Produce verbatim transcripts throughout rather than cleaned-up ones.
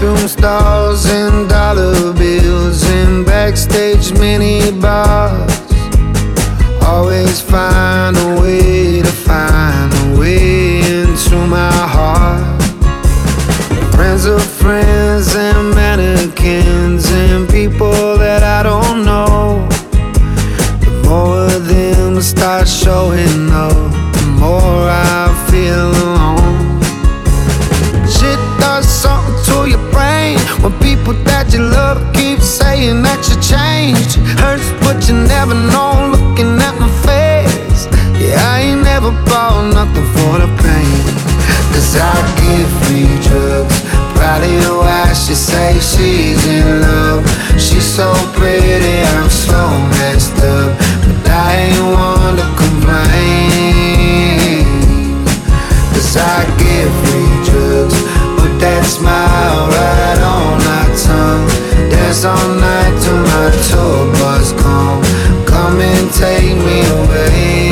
bathroom stalls and dollar bills and backstage mini bars. Always find a way to find a way into my heart. Friends of friends and mannequins and people that I don't know. The more of them start showing up, the more I feel alone. Shit does something to your brain when people that you love keep saying that you changed. Hurts but you never know, looking at my face. Yeah, I ain't never bought nothing for the pain. Cause I give free drugs, probably why she say she's in love. She's so pretty, I'm so messed up, but I ain't one to complain. Cause I give free drugs, put that smile right on my tongue. Dance all night till my tour bus come. Come and take me away.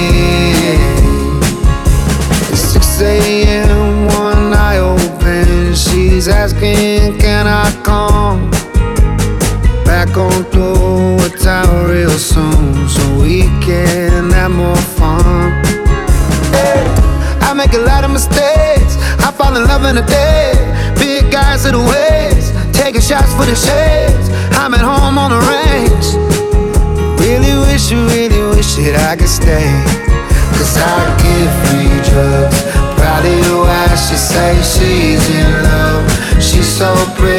It's six a m, one eye open. She's asking, can I come back on through a tower real soon, so we can have more fun? Hey, I make a lot of mistakes, I fall in love in a day. Big guys to the waist, taking shots for the shades. I'm at home on the range. Really wish, really wish that I could stay. Cause I give free drugs, probably why she say she's in love. She's so pretty,